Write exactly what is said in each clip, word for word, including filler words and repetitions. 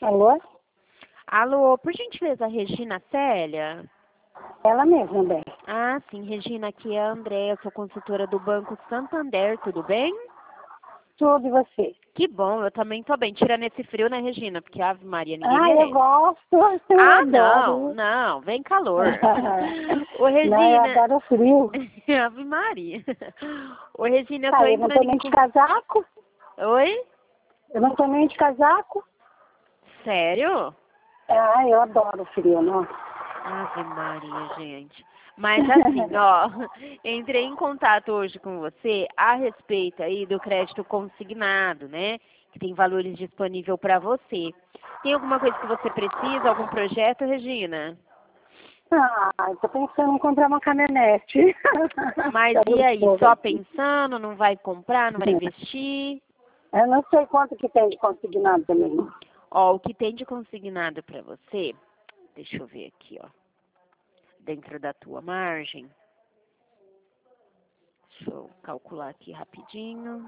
Alô? Alô, por gentileza, Regina Célia? Ela mesma, bem. Ah, sim, Regina, aqui é a Andréia, sou consultora do Banco Santander, tudo bem? Tudo e você? Que bom, eu também tô bem. Tirando esse frio, né, Regina? Porque, Ave Maria, ninguém Ah, eu merece. gosto. Eu Ah, não, adoro. não, vem calor. Ô, Não, eu Regina... adoro frio. Ave Maria. Ô, Regina, eu tô Ah, eu não tô entrando em... nem de con- casaco. Oi? Eu não tô nem de casaco. Sério? Ah, eu adoro frio, não. Ave Maria, gente. Mas assim, ó, entrei em contato hoje com você a respeito aí do crédito consignado, né? Que tem valores disponíveis para você. Tem alguma coisa que você precisa, algum projeto, Regina? Ah, eu tô pensando em comprar uma caminhonete. Mas Quero e um aí, pouco só aqui. pensando, não vai comprar, não vai investir? Eu não sei quanto que tem de consignado também. Ó, o que tem de consignado para você, deixa eu ver aqui, ó, dentro da tua margem. Deixa eu calcular aqui rapidinho.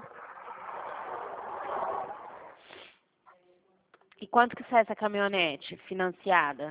E quanto que sai essa caminhonete financiada?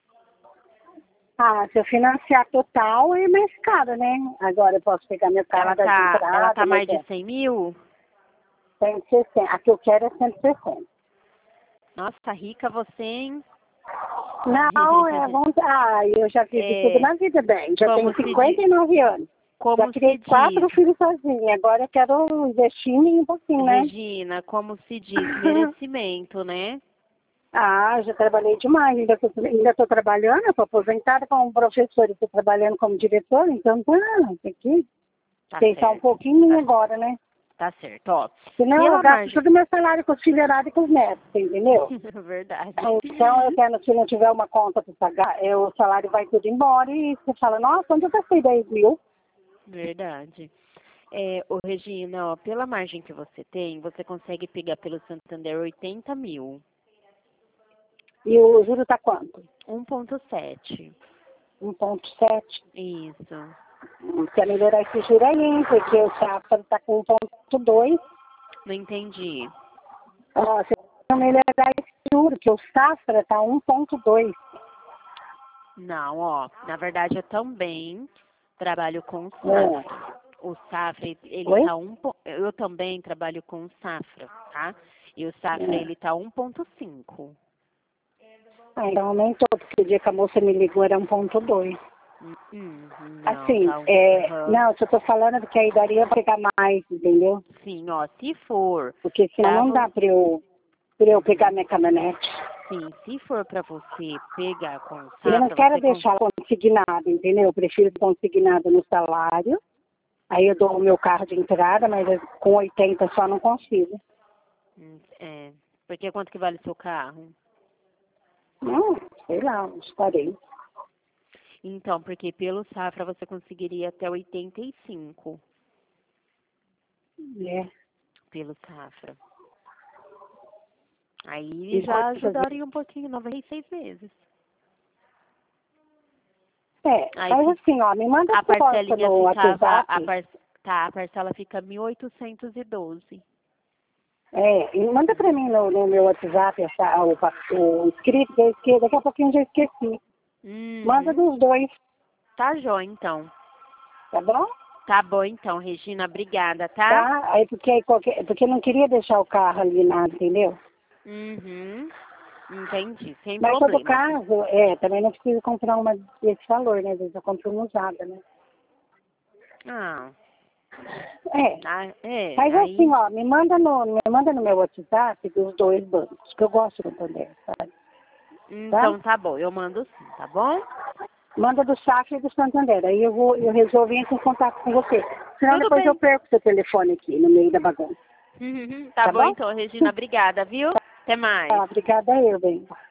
Ah, se eu financiar total é mais caro, né? Agora eu posso pegar meu carro Ela da de tá, ela entrada, tá mas mais de é cem mil? cento e sessenta. A que eu quero é cento e sessenta. Nossa, rica você, hein? Não, é vontade. Ah, eu já vivi tudo É, na vida bem. Já como tenho se cinquenta diz, e nove anos. Já como criei se quatro diz, filhos sozinha. Agora eu quero investir em um pouquinho, né? Regina, como se diz, merecimento, né? Ah, já trabalhei demais. Ainda estou ainda tô trabalhando, estou aposentada como professora e estou trabalhando como diretora, então tá, tem que Tá pensar um certo, pouquinho em mim tá, agora, né? tá certo, ó. Senão eu Pela gasto margem, todo o meu salário com os filharados e com os netos, entendeu? verdade, Então, eu quero, se não tiver uma conta para pagar, eu, o salário vai tudo embora e você fala, nossa, onde eu gastei dez mil? verdade. É, ô Regina, ó, pela margem que você tem, você consegue pegar pelo Santander oitenta mil, E o juro tá quanto? um ponto sete. um ponto sete. Isso. Quer melhorar esse juro aí, hein? Porque o Safra está com um ponto dois. Não entendi. Ó, você quer melhorar esse juro, que o Safra está um ponto dois. Não, ó, na verdade eu também trabalho com o É. Safra. O Safra, ele Oi? tá um, po- eu também trabalho com o Safra, tá? E o Safra, É. ele tá um ponto cinco. Ah, então aumentou, porque o dia que a moça me ligou era um ponto dois. Hum, hum, não, Assim, tá um, é, aham. não, se eu tô falando porque aí daria pra pegar mais, entendeu? Sim, ó, se for Porque senão pra não você, dá pra eu, pra eu pegar minha caminhonete. sim, se for pra você pegar com o Eu não Safra, quero você com, deixar consignado, entendeu? Eu prefiro consignado no salário. Aí eu dou o meu carro de entrada, mas eu- com oitenta só não consigo. hum, é, porque quanto que vale o seu carro? Não, sei lá, uns quarenta. Então, porque pelo Safra você conseguiria até oitenta e cinco É. pelo Safra. Aí E já quantas vezes? ajudaria um pouquinho, noventa e seis meses. É, Aí faz fi- assim, ó, me manda a a proposta parcelinha no ficava, a, WhatsApp. par, tá, a parcela fica mil oitocentos e doze. É, e manda pra mim no, no meu WhatsApp essa, o, pa- o escrito, que eu esqueci, daqui a pouquinho eu já esqueci. Manda Uhum. dos dois, Tá jóia, então. tá bom? Tá bom, então, Regina, obrigada, tá? Tá? Aí porque, aí qualquer, porque eu não queria deixar o carro ali nada, entendeu? Uhum. Entendi, sem Mas em todo problema. caso, é, também não preciso comprar uma desse valor, né? Às vezes eu compro uma usada, né? Ah, É. ah, é, Mas assim, aí. ó, me manda no, me manda no meu WhatsApp dos dois bancos, que eu gosto do Santander, sabe? Tá? Então tá bom, eu mando sim, tá bom? Manda do Safra e do Santander. Aí eu vou, eu resolvo entrar em contato com você. Senão Tudo depois eu bem. perco seu telefone aqui no meio da bagunça. Uhum. Tá Tá bom bom? então, Regina, obrigada, viu? Até mais. Tá, obrigada eu, bem.